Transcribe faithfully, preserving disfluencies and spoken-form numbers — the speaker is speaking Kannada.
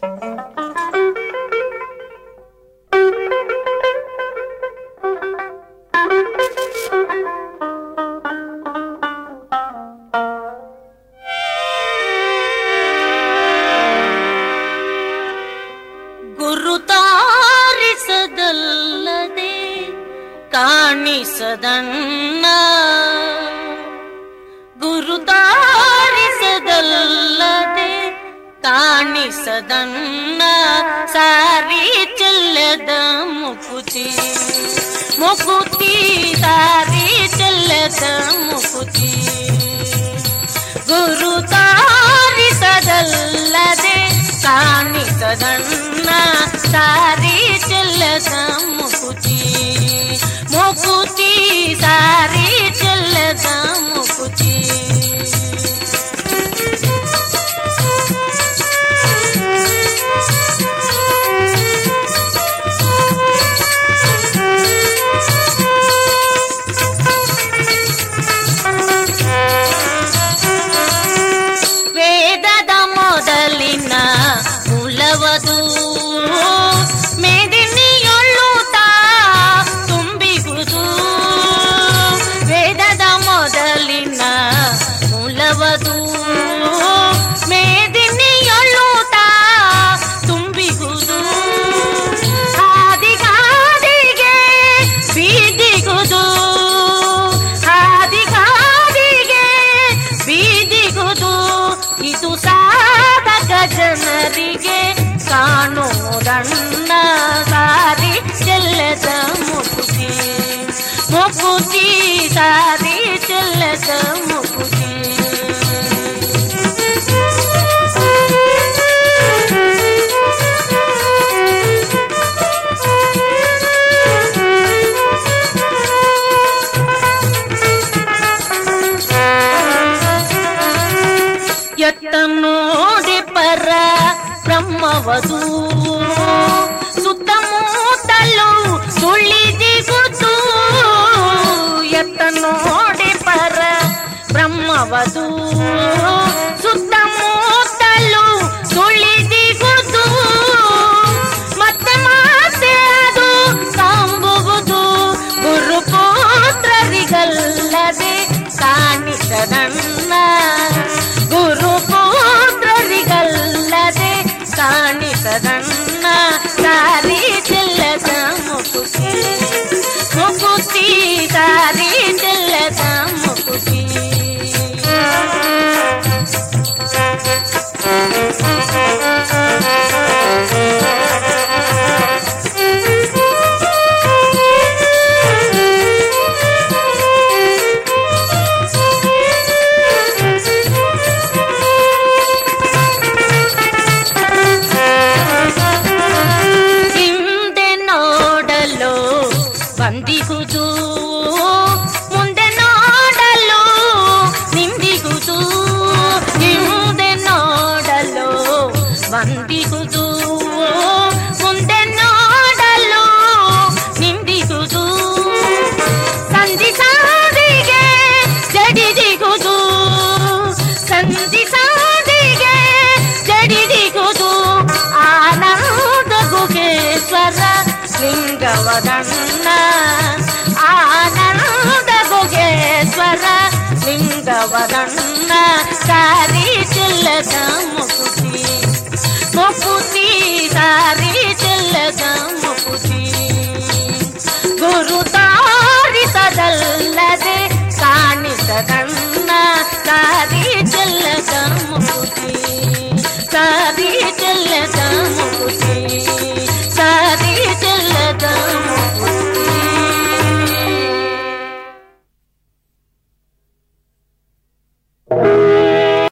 ಗುರುತಾರಿಸದಲ್ಲದೆ ಕಾಣಿಸದನ್ನ ಗುರುತಾರಿಸದಲ್ಲದೆ ಕಾಣಿಸದನ್ನ ಸಾರಿ ಚೆಲ್ಲದ ಮುಕುತಿ ಮುಕುತಿ ಸಾರಿ ಚೆಲ್ಲದ ಮುಕುತಿ ಗುರುತಾರಿಸದಲ್ಲದೆ ಕಾಣಿಸದನ್ನ ಸಾರಿ ಚೆಲ್ಲದ ಮುಕುತಿ ಮುಕುತಿ ಸಾರಿ ಚೆಲ್ಲದ ಮುಕುತಿ ವೇದದ ಮೊದಲಿನ ಮೂಲವದು ಮೇದಿನಿಯೊಳ್ಳುತ್ತ ತುಂಬಿಗುದು ವೇದದ ಮೊದಲಿನ ಮೂಲವದು ಮೇದಿನಿಯೊಳ್ಳುತ್ತ ತುಂಬಿಗುದು ಹಾದಿಗಾದಿಗೆ ಬೀದಿಗುದು ಹಾದಿಗಾದಿಗೆ ಬೀದಿಗುದು ಇದು ಸಾಧಕ ಜನರಿಗೆ ಕಾಣುವುದನ್ನ ಸಾರಿ ಚೆಲ್ಲದ ಮುಕುತಿ ಮುಕುತಿ ಸಾರಿ ಚೆಲ್ಲದ ಮುಕುತಿ ಎತ್ತ ನೋಡಿ ಪರ ಬ್ರಹ್ಮವದು ಸುತ್ತಮುತ್ತಲು ಸುಳಿದಿಗುದು ಎತ್ತ ನೋಡಿ ಪರ ಬ್ರಹ್ಮವದು ಸುತ್ತಮುತ್ತಲು ಸುಳಿದಿಗುದು ಮತ್ತೆ ಮತ್ತೆ ಅದು ಕಾಂಬುವುದು ಗುರುಪುತ್ರರಿಗಲ್ಲದೆ ಕಾಣಿಸದನ್ನ ಗುರುಪುತ್ರರಿಗಲ್ಲದೆ ಕಾಣಿಸದನ್ನ ಸಾರಿ ಚೆಲ್ಲದ ಮುಕುತಿ ಮುಕುತಿ ಸಾರಿ ಚೆಲ್ಲದ ಮುಕುತಿ ಬಂದಿಗುದು ಮುಂದೆ ನೋಡಲು ನಿಂದಿಗುದು ಹಿಂದೆ ನೋಡಲು ಬಂದಿಗುದು ಮುಂದೆ ನೋಡಲು ನಿಂದಿಗುದು ಸಂಧಿ ಸಾಧಿಗೆ ಜಡಿದಿಗುದು ಸಂಧಿ ಸಾಧಿಗೆ ಜಡಿದಿಗುದು ಆನಂದ ಗುಗೇಶ್ವರ ಲಿಂಗವದನ್ನ ಆನಂದ ಗುಗೇಶ್ವರ ಲಿಂಗವದನ್ನ ಸಾರಿ ಚೆಲ್ಲದ ಮುಕುತಿ ಮುಕುತಿ ಸಾರಿ ಚೆಲ್ಲದ